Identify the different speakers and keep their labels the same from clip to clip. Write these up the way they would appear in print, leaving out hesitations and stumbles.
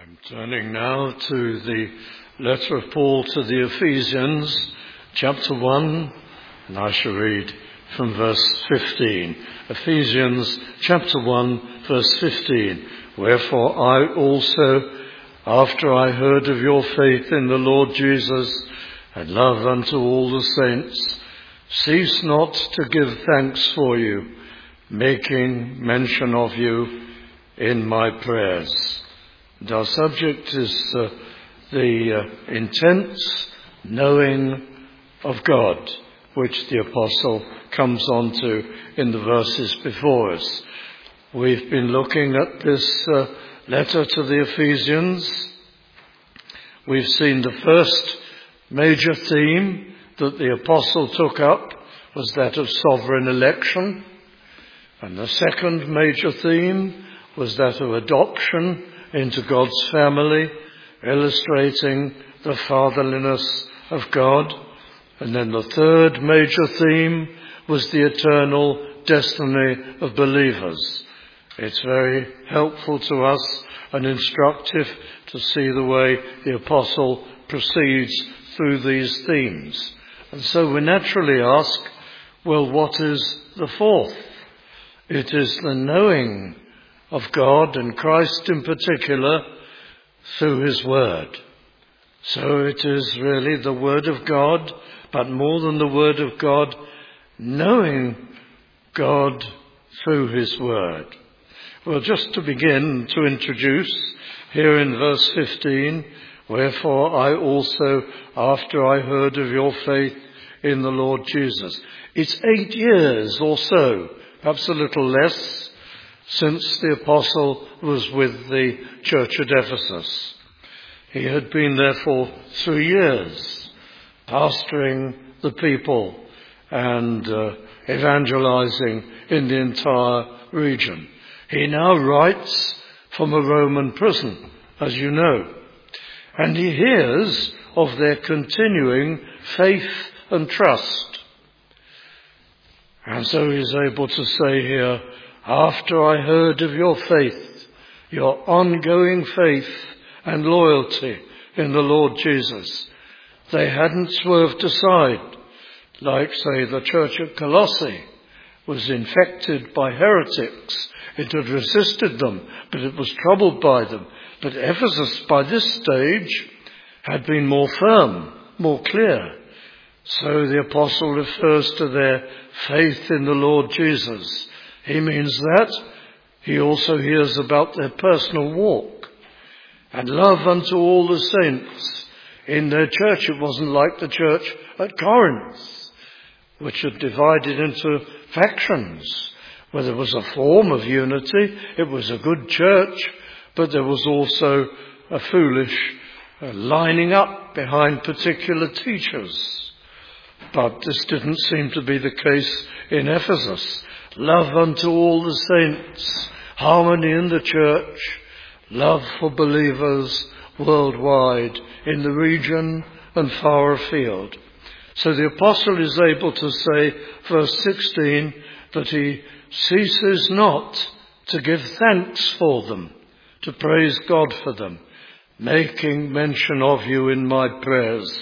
Speaker 1: I'm turning now to the letter of Paul to the Ephesians, chapter 1, and I shall read from verse 15. Ephesians chapter 1, verse 15. Wherefore I also, after I heard of your faith in the Lord Jesus and love unto all the saints, cease not to give thanks for you, making mention of you in my prayers. And our subject is the intense knowing of God, which the apostle comes on to in the verses before us. We've been looking at this letter to the Ephesians. We've seen the first major theme that the apostle took up was that of sovereign election. And the second major theme was that of adoption into God's family, illustrating the fatherliness of God. And then the third major theme was the eternal destiny of believers. It's very helpful to us and instructive to see the way the apostle proceeds through these themes. And so we naturally ask, well, what is the fourth? It is the knowing of God and Christ in particular through his word. So it is really the word of God, but more than the word of God, knowing God through his word. Well, just to begin to introduce, here in verse 15, wherefore I also, after I heard of your faith in the Lord Jesus. It's 8 years or so, perhaps a little less, since the apostle was with the church at Ephesus. He had been there for 3 years, pastoring the people and evangelizing in the entire region. He now writes from a Roman prison, as you know, and he hears of their continuing faith and trust. And so he's able to say here, after I heard of your faith, your ongoing faith and loyalty in the Lord Jesus, they hadn't swerved aside, like, say, the church at Colossae was infected by heretics. It had resisted them, but it was troubled by them. But Ephesus, by this stage, had been more firm, more clear. So the apostle refers to their faith in the Lord Jesus. He means that. He also hears about their personal walk and love unto all the saints in their church. It wasn't like the church at Corinth, which had divided into factions, where there was a form of unity. It was a good church, but there was also a foolish lining up behind particular teachers. But this didn't seem to be the case in Ephesus. Love unto all the saints, harmony in the church, love for believers worldwide, in the region and far afield. So the apostle is able to say, verse 16, that he ceases not to give thanks for them, to praise God for them, making mention of you in my prayers.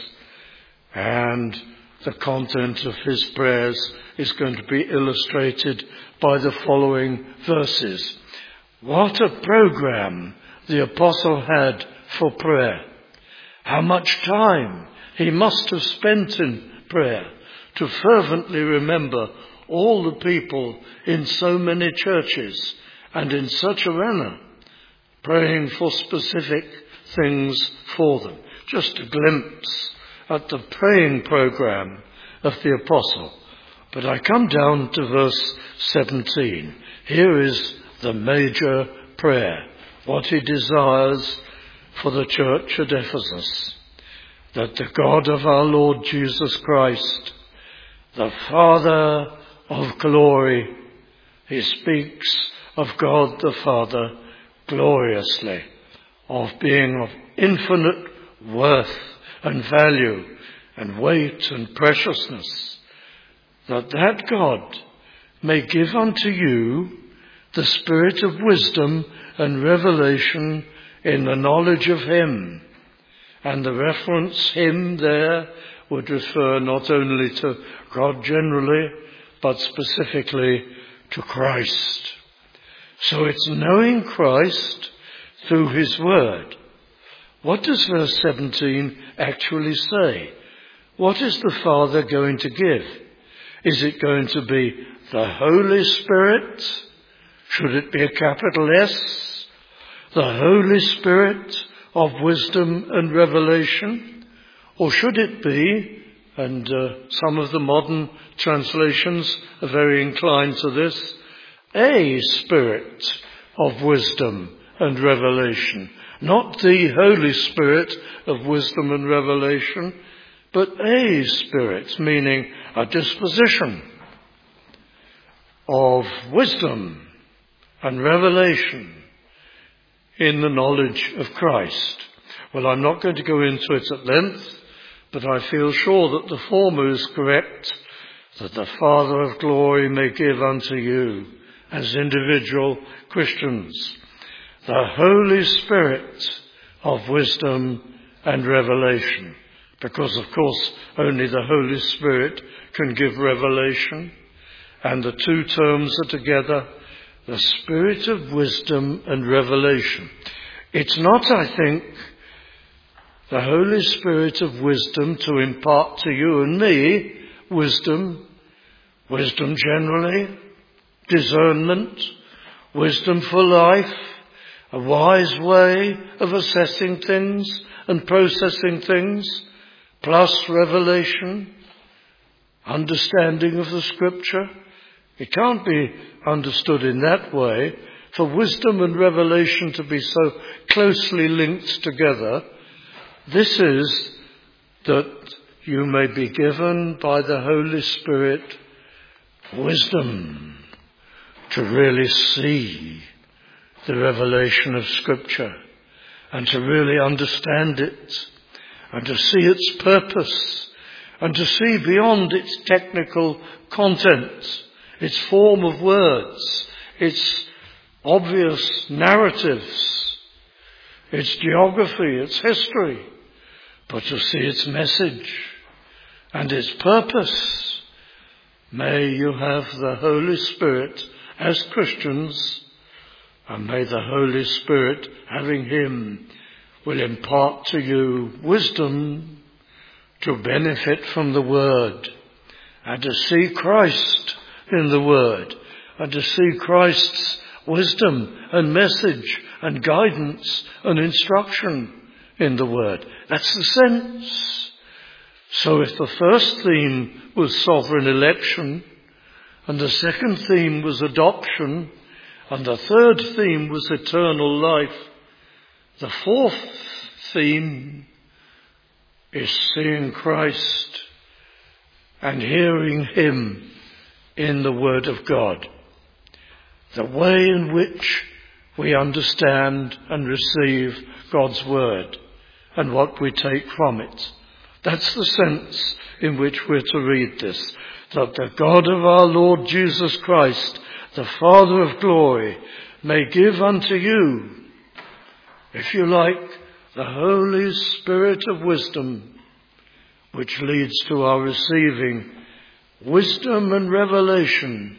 Speaker 1: And the content of his prayers is going to be illustrated by the following verses. What a program the apostle had for prayer. How much time he must have spent in prayer to fervently remember all the people in so many churches and in such a manner, praying for specific things for them. Just a glimpse at the praying program of the apostle. But I come down to verse 17. Here is the major prayer, what he desires for the church at Ephesus. That the God of our Lord Jesus Christ, the Father of glory, he speaks of God the Father gloriously, of being of infinite worth and value and weight and preciousness, that God may give unto you the spirit of wisdom and revelation in the knowledge of him. And the reference him there would refer not only to God generally, but specifically to Christ. So it's knowing Christ through his word. What does verse 17 actually say? What is the Father going to give? Is it going to be the Holy Spirit? Should it be a capital S? The Holy Spirit of wisdom and revelation? Or should it be, and some of the modern translations are very inclined to this, a Spirit of wisdom and revelation? Not the Holy Spirit of wisdom and revelation, but a Spirit, meaning a disposition of wisdom and revelation in the knowledge of Christ. Well, I'm not going to go into it at length, but I feel sure that the former is correct, that the Father of glory may give unto you as individual Christians the Holy Spirit of wisdom and revelation. Because, of course, only the Holy Spirit can give revelation. And the two terms are together, the Spirit of wisdom and revelation. It's not, I think, the Holy Spirit of wisdom to impart to you and me wisdom generally, discernment, wisdom for life, a wise way of assessing things and processing things, plus revelation, understanding of the Scripture. It can't be understood in that way. For wisdom and revelation to be so closely linked together, this is that you may be given by the Holy Spirit wisdom to really see the revelation of Scripture and to really understand it and to see its purpose and to see beyond its technical content, its form of words, its obvious narratives, its geography, its history, but to see its message and its purpose. May you have the Holy Spirit as Christians, and may the Holy Spirit, having him, will impart to you wisdom to benefit from the Word and to see Christ in the Word and to see Christ's wisdom and message and guidance and instruction in the Word. That's the sense. So if the first theme was sovereign election, and the second theme was adoption, and the third theme was eternal life, the fourth theme is seeing Christ and hearing him in the Word of God. The way in which we understand and receive God's Word and what we take from it. That's the sense in which we're to read this. That the God of our Lord Jesus Christ, the Father of glory, may give unto you, if you like, the Holy Spirit of wisdom, which leads to our receiving wisdom and revelation,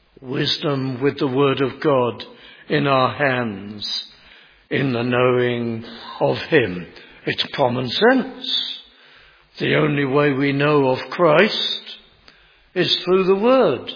Speaker 1: wisdom with the Word of God in our hands, in the knowing of him. It's common sense. The only way we know of Christ is through the Word.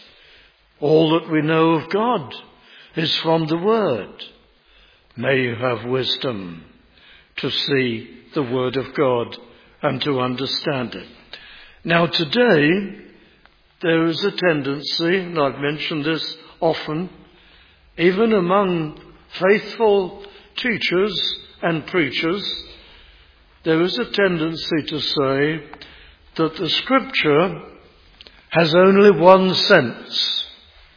Speaker 1: All that we know of God is from the Word. May you have wisdom to see the Word of God and to understand it. Now today, there is a tendency, and I've mentioned this often, even among faithful teachers and preachers, there is a tendency to say that the Scripture has only one sense.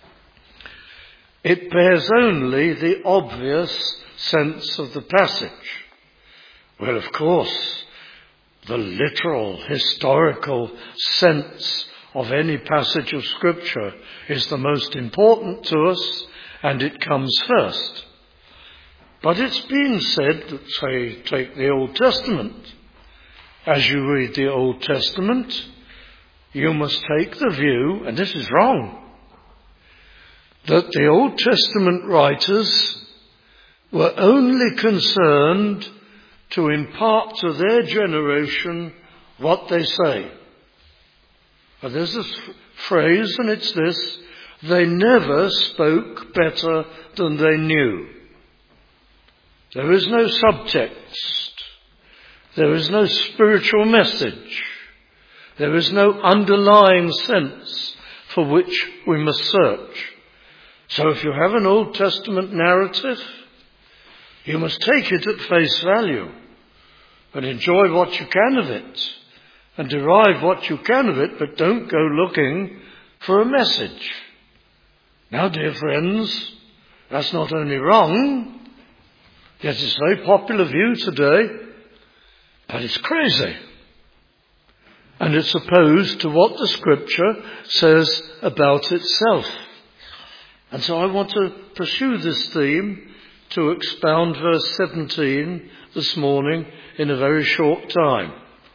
Speaker 1: It bears only the obvious sense of the passage. Well, of course, the literal, historical sense of any passage of Scripture is the most important to us, and it comes first. But it's been said that, say, take the Old Testament. As you read the Old Testament, you must take the view, and this is wrong, that the Old Testament writers were only concerned to impart to their generation what they say. And there's this phrase, and it's this: they never spoke better than they knew. There is no subtext. There is no spiritual message. There is no underlying sense for which we must search. So if you have an Old Testament narrative, you must take it at face value and enjoy what you can of it and derive what you can of it, but don't go looking for a message. Now, dear friends, that's not only wrong, yet it's a very popular view today, but it's crazy. And it's opposed to what the Scripture says about itself. And so I want to pursue this theme to expound verse 17 this morning in a very short time.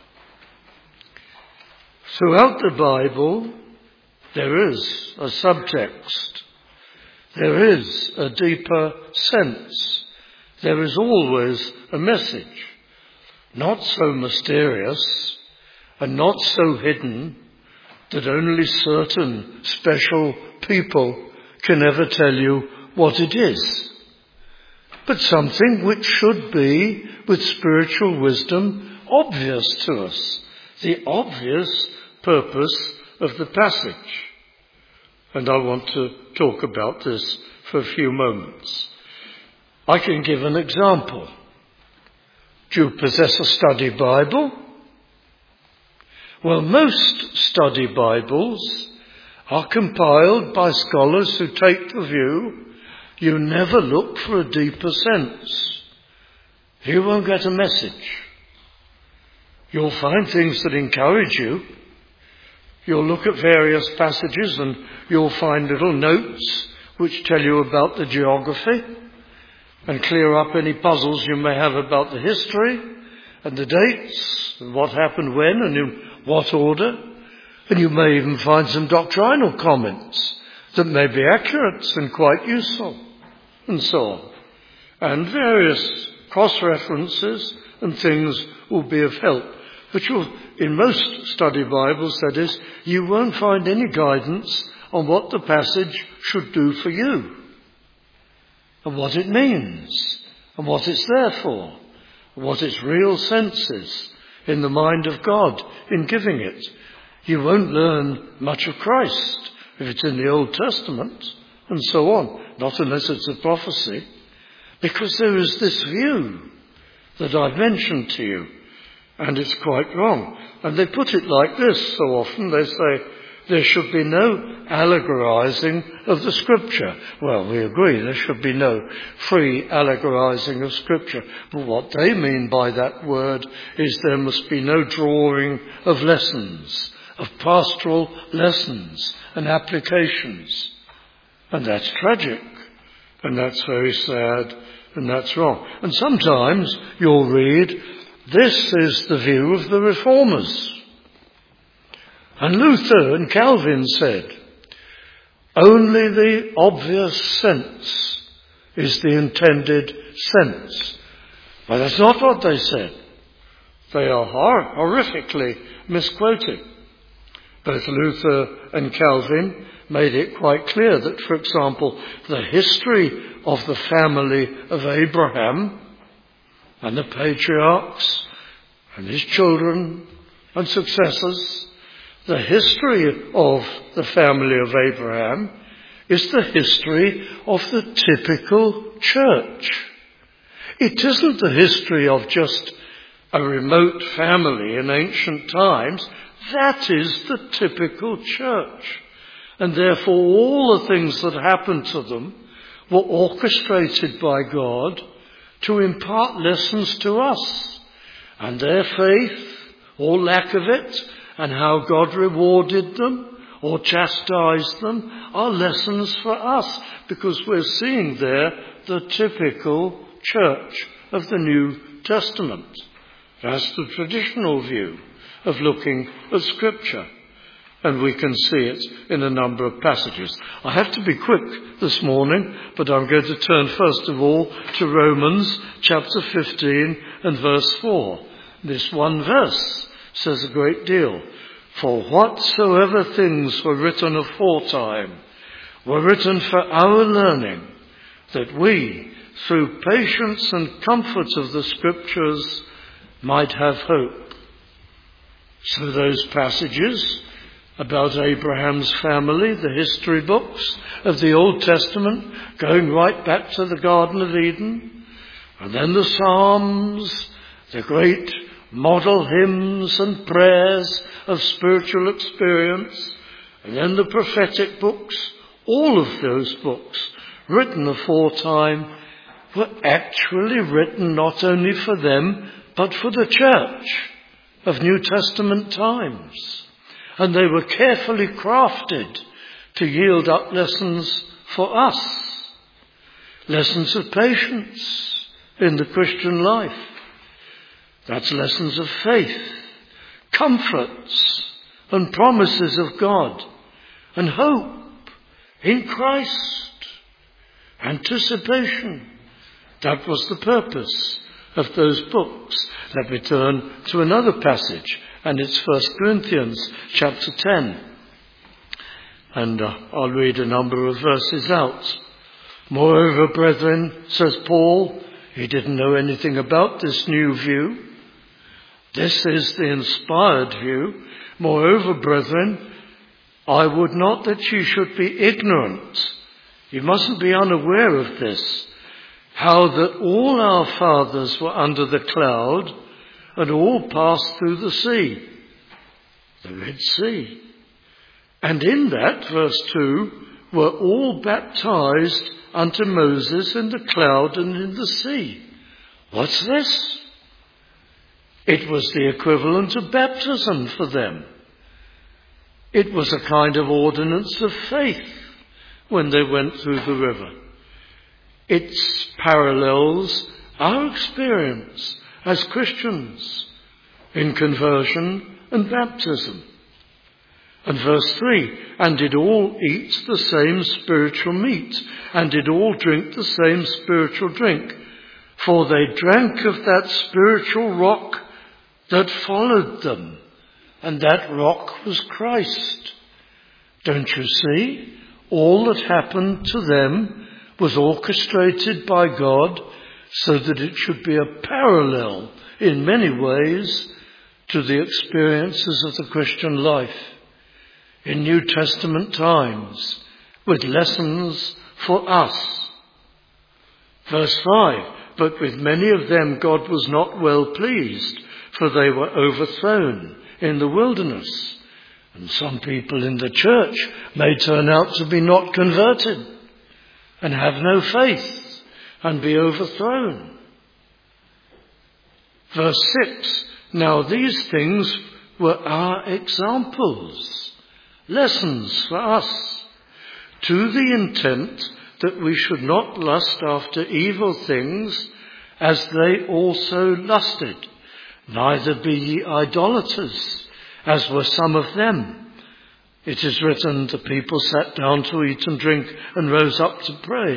Speaker 1: Throughout the Bible, there is a subtext. There is a deeper sense. There is always a message, not so mysterious and not so hidden that only certain special people can ever tell you what it is, but something which should be, with spiritual wisdom, obvious to us, the obvious purpose of the passage. And I want to talk about this for a few moments. I can give an example. Do you possess a study Bible? Well, most study Bibles are compiled by scholars who take the view you never look for a deeper sense. You won't get a message. You'll find things that encourage you. You'll look at various passages and you'll find little notes which tell you about the geography and clear up any puzzles you may have about the history and the dates and what happened when and in what order. And you may even find some doctrinal comments that may be accurate and quite useful, and so on. And various cross-references and things will be of help. But in most study Bibles, that is, you won't find any guidance on what the passage should do for you, and what it means, and what it's there for, and what its real sense is in the mind of God in giving it. You won't learn much of Christ if it's in the Old Testament, and so on, not unless it's a prophecy, because there is this view that I've mentioned to you, and it's quite wrong. And they put it like this so often. They say there should be no allegorizing of the Scripture. Well, we agree there should be no free allegorizing of Scripture. But what they mean by that word is there must be no drawing of lessons, of pastoral lessons and applications. And that's tragic. And that's very sad. And that's wrong. And sometimes you'll read, this is the view of the Reformers. And Luther and Calvin said, only the obvious sense is the intended sense. But that's not what they said. They are horrifically misquoted. Both Luther and Calvin made it quite clear that, for example, the history of the family of Abraham and the patriarchs and his children and successors, the history of the family of Abraham is the history of the typical church. It isn't the history of just a remote family in ancient times. That is the typical church. And therefore all the things that happened to them were orchestrated by God to impart lessons to us. And their faith, or lack of it, and how God rewarded them or chastised them are lessons for us, because we're seeing there the typical church of the New Testament. That's the traditional view of looking at Scripture. And we can see it in a number of passages. I have to be quick this morning, but I'm going to turn first of all to Romans chapter 15 and verse 4. This one verse says a great deal. For whatsoever things were written aforetime were written for our learning, that we, through patience and comfort of the Scriptures, might have hope. So those passages about Abraham's family, the history books of the Old Testament, going right back to the Garden of Eden, and then the Psalms, the great model hymns and prayers of spiritual experience, and then the prophetic books, all of those books written aforetime were actually written not only for them, but for the church of New Testament times. And they were carefully crafted to yield up lessons for us. Lessons of patience in the Christian life. That's lessons of faith, comforts and promises of God, and hope in Christ. Anticipation. That was the purpose of those books. Let me turn to another passage. And it's 1 Corinthians chapter 10. And I'll read a number of verses out. Moreover, brethren, says Paul, he didn't know anything about this new view. This is the inspired view. Moreover, brethren, I would not that you should be ignorant. You mustn't be unaware of this. How that all our fathers were under the cloud, and all passed through the sea, the Red Sea. And in that, verse 2, were all baptized unto Moses in the cloud and in the sea. What's this? It was the equivalent of baptism for them. It was a kind of ordinance of faith when they went through the river. It parallels our experience as Christians in conversion and baptism. And verse 3, and did all eat the same spiritual meat, and did all drink the same spiritual drink, for they drank of that spiritual rock that followed them, and that rock was Christ. Don't you see? All that happened to them was orchestrated by God so that it should be a parallel in many ways to the experiences of the Christian life in New Testament times, with lessons for us. Verse 5, but with many of them God was not well pleased, for they were overthrown in the wilderness. And some people in the church may turn out to be not converted and have no faith and be overthrown. Verse 6, now these things were our examples, lessons for us, to the intent that we should not lust after evil things as they also lusted, neither be ye idolaters, as were some of them. It is written, the people sat down to eat and drink and rose up to play.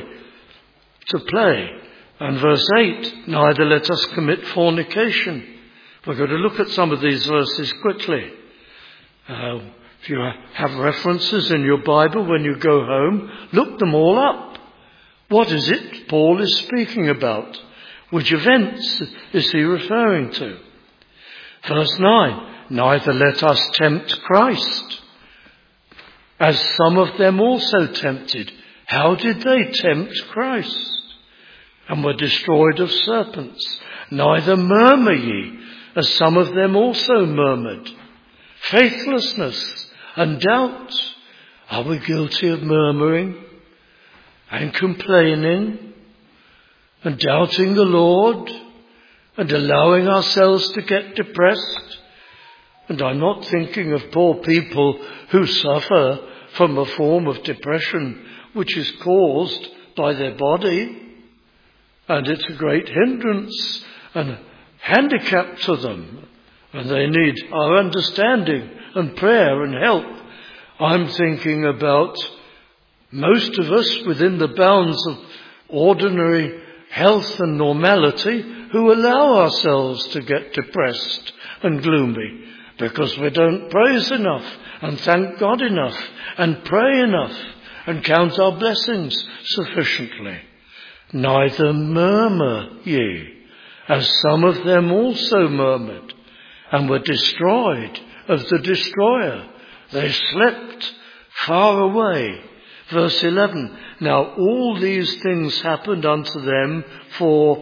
Speaker 1: And verse 8, neither let us commit fornication. We're going to look at some of these verses quickly. If you have references in your Bible when you go home, look them all up. What is it Paul is speaking about? Which events is he referring to? Verse 9, neither let us tempt Christ, as some of them also tempted. How did they tempt Christ? And were destroyed of serpents. Neither murmur ye, as some of them also murmured. Faithlessness and doubt. Are we guilty of murmuring and complaining and doubting the Lord and allowing ourselves to get depressed? And I'm not thinking of poor people who suffer from a form of depression which is caused by their body. and it's a great hindrance and handicap to them, and they need our understanding and prayer and help. I'm thinking about most of us within the bounds of ordinary health and normality who allow ourselves to get depressed and gloomy because we don't praise enough and thank God enough and pray enough and count our blessings sufficiently. Neither murmur ye, as some of them also murmured, and were destroyed of the destroyer. They slept far away. Verse 11, now all these things happened unto them for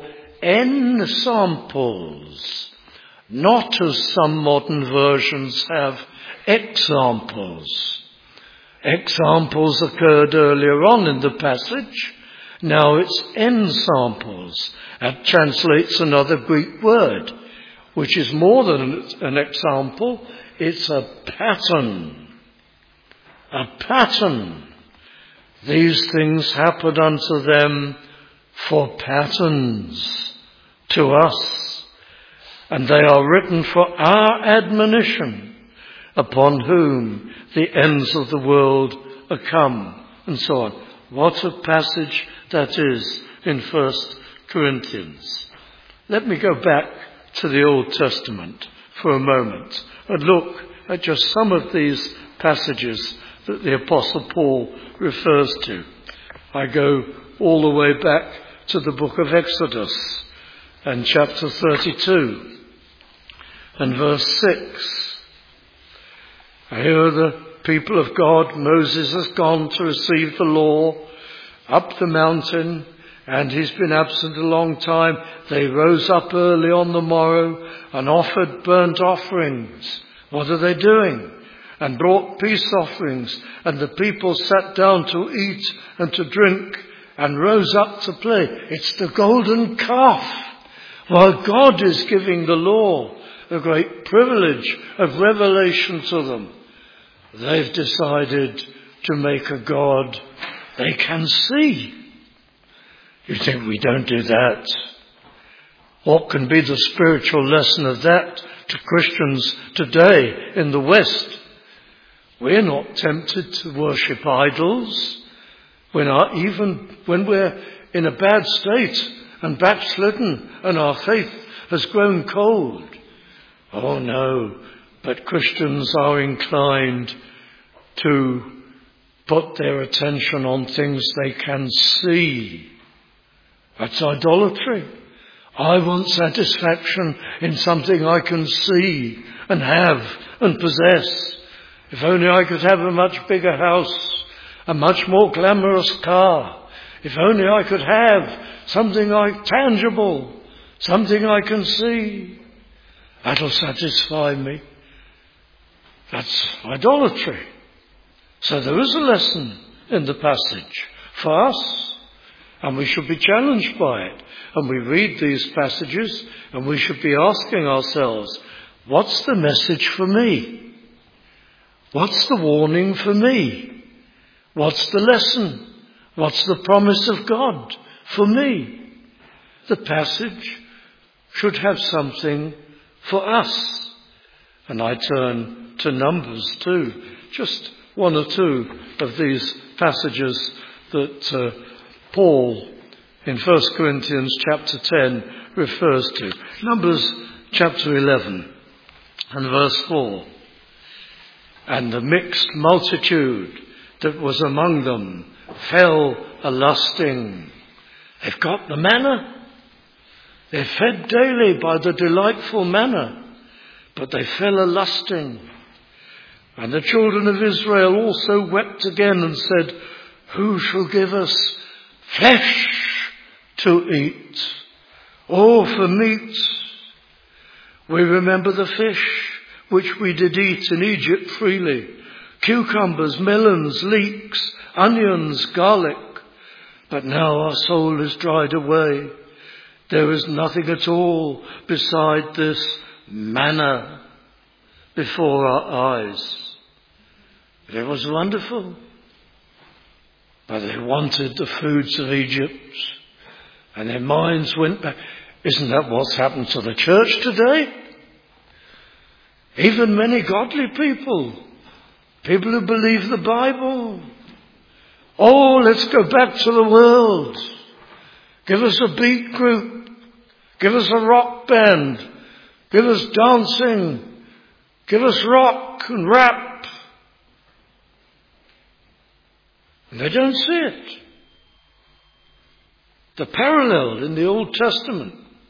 Speaker 1: ensamples, not as some modern versions have, examples. Examples occurred earlier on in the passage. Now it's ensamples. That translates another Greek word, which is more than an example. It's a pattern. A pattern. These things happened unto them for patterns to us, and they are written for our admonition, upon whom the ends of the world are come, and so on. What a passage that is in 1 Corinthians. Let me go back to the Old Testament for a moment and look at just some of these passages that the Apostle Paul refers to. I go all the way back to the book of Exodus and chapter 32 and verse 6. Here the people of God, Moses has gone to receive the law up the mountain, and he's been absent a long time. They rose up early on the morrow and offered burnt offerings. What are they doing? And brought peace offerings, and the people sat down to eat and to drink and rose up to play. It's the golden calf. While God is giving the law, the great privilege of revelation to them, they've decided to make a God they can see. You think we don't do that? What can be the spiritual lesson of that to Christians today in the West? We're not tempted to worship idols. We're not, even when we're in a bad state and backslidden and our faith has grown cold. Oh no, but Christians are inclined to put their attention on things they can see. That's idolatry. I want satisfaction in something I can see and have and possess. If only I could have a much bigger house, a much more glamorous car. If only I could have something tangible, something I can see. That'll satisfy me. That's idolatry. So there is a lesson in the passage for us, and we should be challenged by it. And we read these passages and we should be asking ourselves, what's the message for me? What's the warning for me? What's the lesson? What's the promise of God for me? The passage should have something for us. And I turn to Numbers too. Just one or two of these passages that Paul in 1 Corinthians chapter 10 refers to. Numbers chapter 11 and verse 4. And the mixed multitude that was among them fell a-lusting. They've got the manna. They're fed daily by the delightful manna. But they fell a-lusting. And the children of Israel also wept again and said, who shall give us flesh to eat? Oh, for meat. We remember the fish which we did eat in Egypt freely. Cucumbers, melons, leeks, onions, garlic. But now our soul is dried away. There is nothing at all beside this manna before our eyes. It was wonderful. But they wanted the foods of Egypt, And their minds went back. Isn't that what's happened to the church today? Even many godly people who believe the Bible. Oh, let's go back to the world. Give us a beat group. Give us a rock band. Give us dancing. Give us rock and rap. And they don't see it. The parallel in the Old Testament.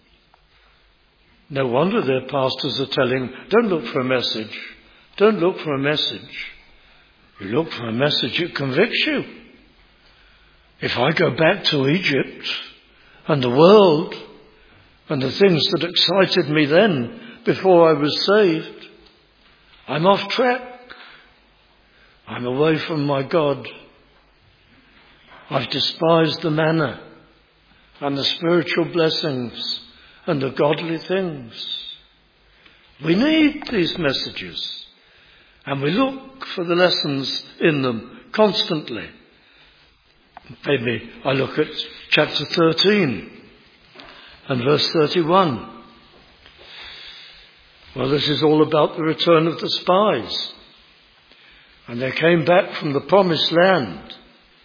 Speaker 1: No wonder their pastors are telling, don't look for a message. Don't look for a message. You look for a message that convicts you. If I go back to Egypt and the world and the things that excited me then before I was saved, I'm off track. I'm away from my God. I've despised the manna and the spiritual blessings and the godly things. We need these messages, and we look for the lessons in them constantly. Maybe I look at chapter 13 and verse 31. Well, this is all about the return of the spies. And they came back from the promised land,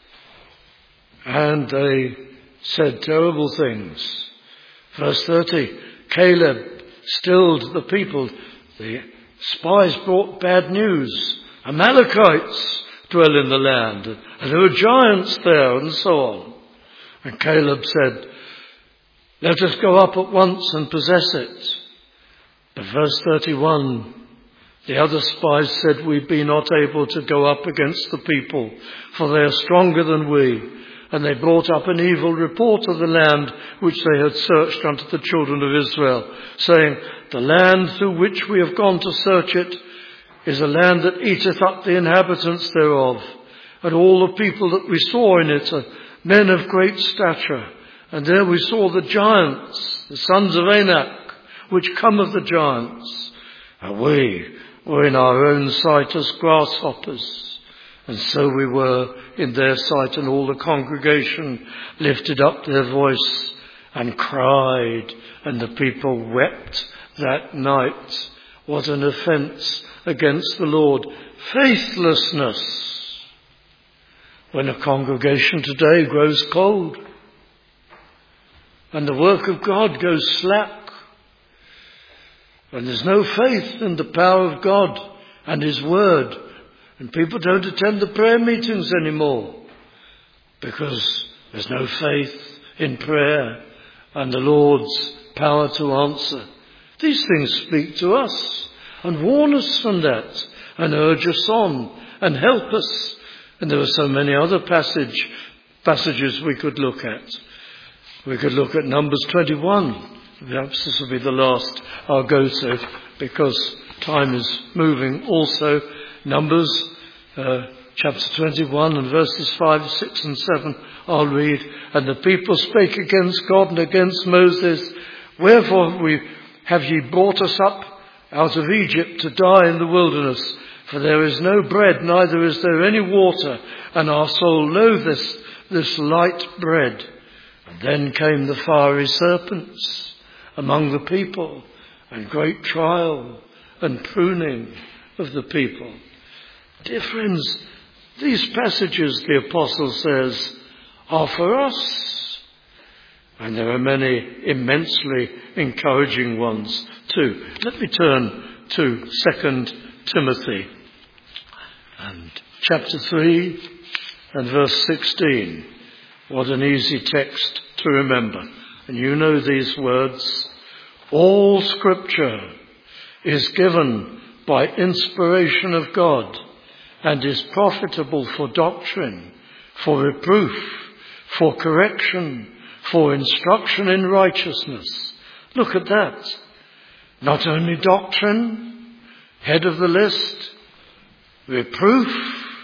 Speaker 1: and they said terrible things. Verse 30, Caleb stilled the people. The spies brought bad news. Amalekites dwell in the land, and there were giants there, and so on. And Caleb said, let us go up at once and possess it. But verse 31, the other spies said, we be not able to go up against the people, for they are stronger than we. And they brought up an evil report of the land which they had searched unto the children of Israel, saying, the land through which we have gone to search it is a land that eateth up the inhabitants thereof. And all the people that we saw in it are men of great stature. And there we saw the giants, the sons of Anak, which come of the giants. And we were in our own sight as grasshoppers. And so we were in their sight, and all the congregation lifted up their voice and cried, and the people wept that night. What an offence against the Lord. Faithlessness. When a congregation today grows cold and the work of God goes slack, and there's no faith in the power of God and His Word, and people don't attend the prayer meetings anymore because there's no faith in prayer and the Lord's power to answer. These things speak to us and warn us from that and urge us on and help us. And there are so many other passages we could look at. We could look at Numbers 21. Perhaps this will be the last I'll go to because time is moving also. Numbers chapter 21 and verses 5, 6 and 7 I'll read. And the people spake against God and against Moses, wherefore have ye brought us up out of Egypt to die in the wilderness? For there is no bread, neither is there any water, and our soul loatheth this light bread. And then came the fiery serpents among the people, and great trial and pruning of the people. Dear friends, these passages, the apostle says, are for us. And there are many immensely encouraging ones too. Let me turn to 2 Timothy and chapter 3 and verse 16. What an easy text to remember. And you know these words. All Scripture is given by inspiration of God and is profitable for doctrine, for reproof, for correction, for instruction in righteousness. Look at that. Not only doctrine, head of the list, reproof,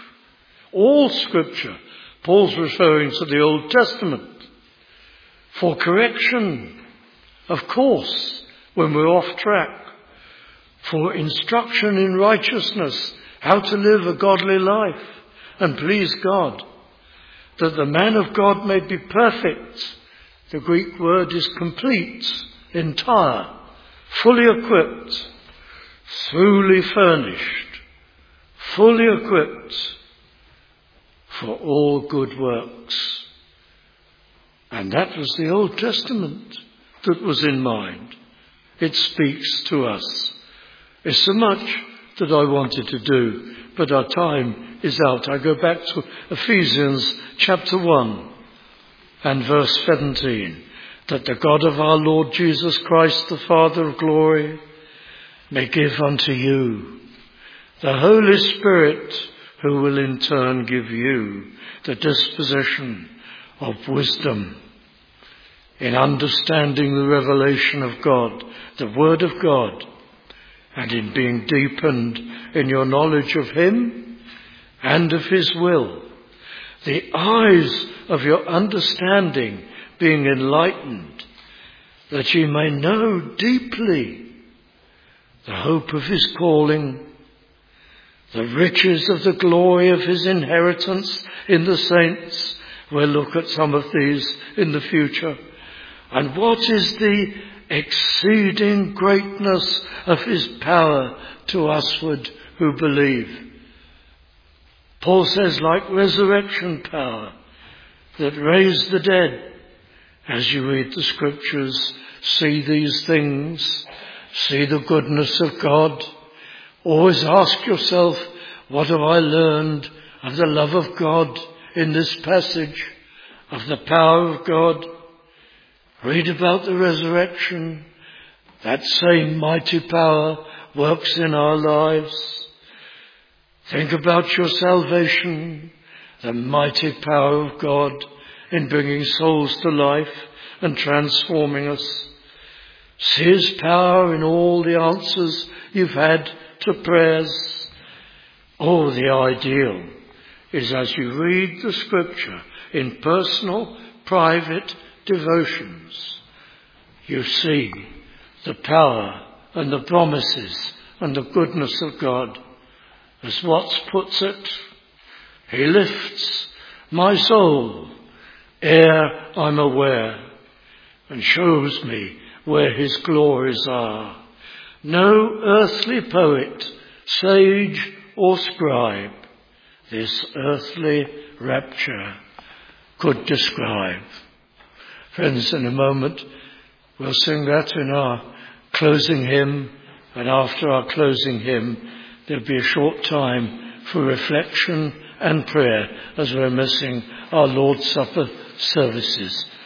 Speaker 1: all Scripture. Paul's referring to the Old Testament. For correction, of course, when we're off track. For instruction in righteousness, how to live a godly life and please God, that the man of God may be perfect, The Greek word is complete, entire, fully equipped, truly furnished, fully equipped for all good works. And that was the Old Testament that was in mind. It speaks to us. There's so much that I wanted to do, but our time is out. I go back to Ephesians chapter 1 and verse 17. That the God of our Lord Jesus Christ, the Father of glory, may give unto you the Holy Spirit, who will in turn give you the disposition of wisdom in understanding the revelation of God, the Word of God, and in being deepened in your knowledge of Him and of His will, the eyes of your understanding being enlightened, that ye may know deeply the hope of His calling, the riches of the glory of His inheritance in the saints. We'll look at some of these in the future. And what is the exceeding greatness of His power to usward who believe? Paul says, like resurrection power that raised the dead. As you read the scriptures, see these things, see the goodness of God. Always ask yourself, what have I learned of the love of God in this passage, of the power of God? Read about the resurrection. That same mighty power works in our lives. Think about your salvation, the mighty power of God in bringing souls to life and transforming us. See His power in all the answers you've had to prayers. Oh, the ideal is as you read the scripture in personal, private devotions, you see the power and the promises and the goodness of God. As Watts puts it, He lifts my soul ere I'm aware, and shows me where His glories are. No earthly poet, sage or scribe this earthly rapture could describe. Friends, in a moment we'll sing that in our closing hymn, and after our closing hymn there'll be a short time for reflection and prayer as we're missing our Lord's Supper services.